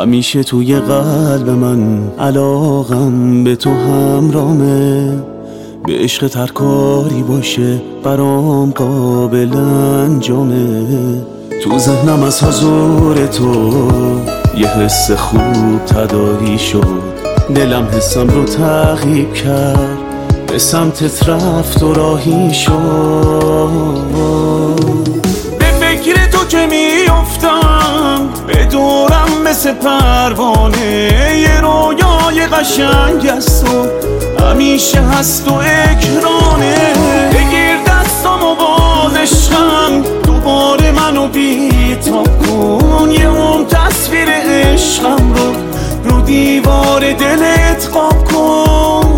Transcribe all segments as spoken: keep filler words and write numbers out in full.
همیشه توی قلب من علاقم به تو همرامه، به عشق ترکاری باشه برام قابل انجامه. تو ذهنم از حضور تو یه حس خوب تداعی شد، دلم حسم رو تعقیب کرد، به سمتت رفت و راهی شد. به فکر تو که میافتم به دورم مثل پروانه، یه رویای قشنگ است و همیشه هست و اکرانه. بگیر دستم و باز عشقم دوباره منو بی‌تاب کن، یه هم تصویر عشقم رو رو دیوار دلت قاب کن.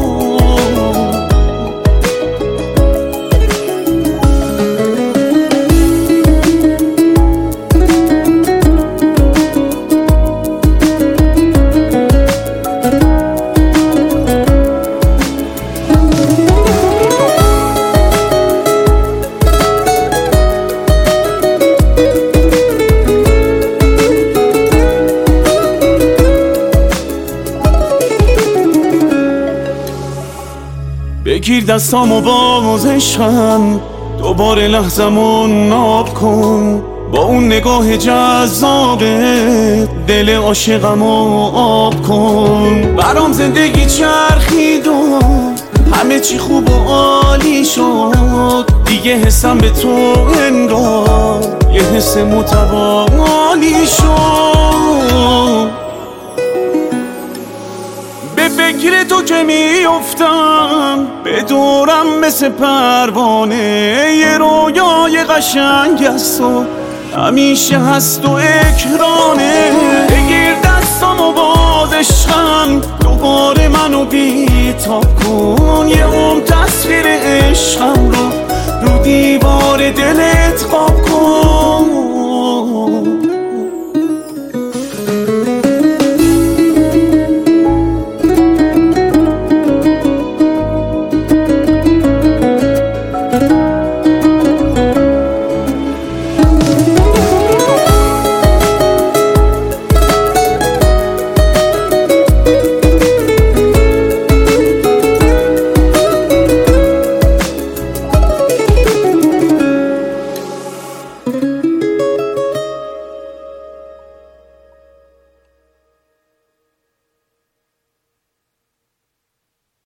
بگیر دستامو باز عشقم دوباره لحظمون ناب کن، با اون نگاه جذابه دل عاشقمو آب کن. برام زندگی چرخید و همه چی خوب و عالی شد، دیگه حسم به تو انگار یه حس متوالی شد. به فکر تو که میافتم به دورم مثل پروانه، یه رویای قشنگ است و همیشه هست و اکرانه. بگیر دستم و باز عشقم دوباره منو بی‌تاب کن، یه